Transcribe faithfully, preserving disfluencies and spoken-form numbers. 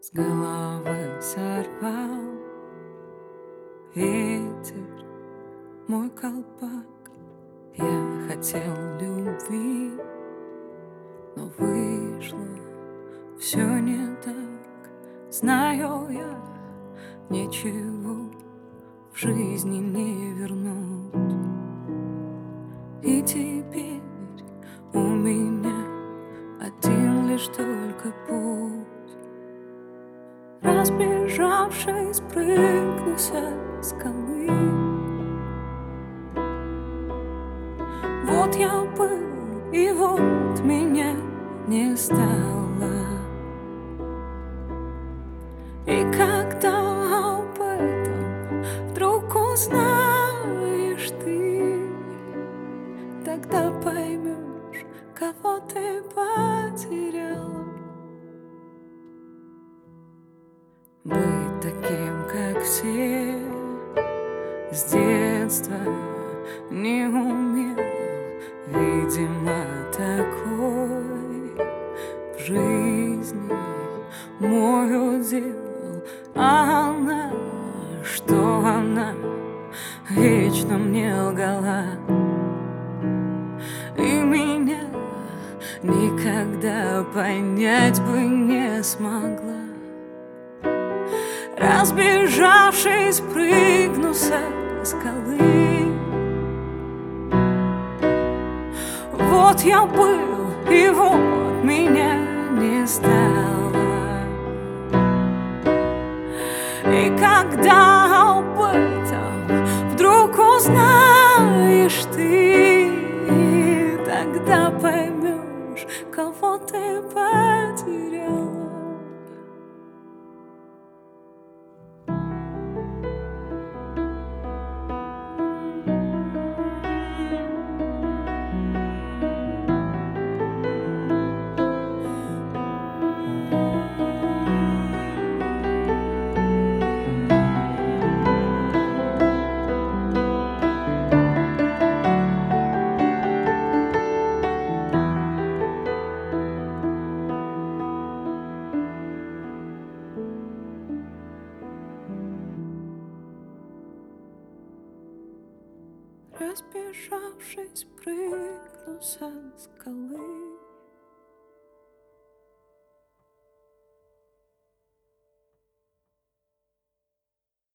с головы сорвал ветер мой колпак. Я хотел любви, но вышло все не так. Знаю я, ничего в жизни не вернуть. И теперь у меня один лишь только путь. Разбежавшись, прыгну со скалы. Вот я был, и вот меня не стало. И когда об этом вдруг узнаешь ты, тогда поймешь, кого ты потеряла. Быть таким, как все, с детства не умел. Видимо, такой в жизни мой удел. А она, что она вечно мне лгала, и меня никогда понять бы не смогла. Разбежавшись, прыгну со скалы. Вот я был, и вот меня не стало. И когда об этом вдруг узнаешь ты, тогда поймешь, кого ты потеряла. Разбежавшись, прыгну со скалы.